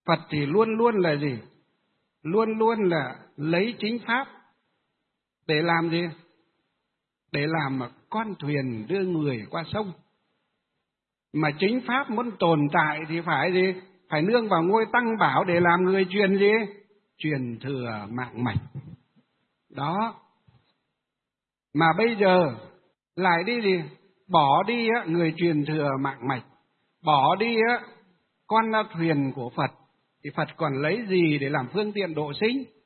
Phật thì luôn luôn là gì? Luôn luôn là lấy chính pháp để làm gì? Để làm con thuyền đưa người qua sông. Mà chính pháp muốn tồn tại thì phải gì? Phải nương vào ngôi Tăng Bảo để làm người truyền gì? Truyền thừa mạng mạch. Đó. Mà bây giờ lại đi gì? Bỏ đi người truyền thừa mạng mạch, bỏ đi con thuyền của Phật, thì Phật còn lấy gì để làm phương tiện độ sinh?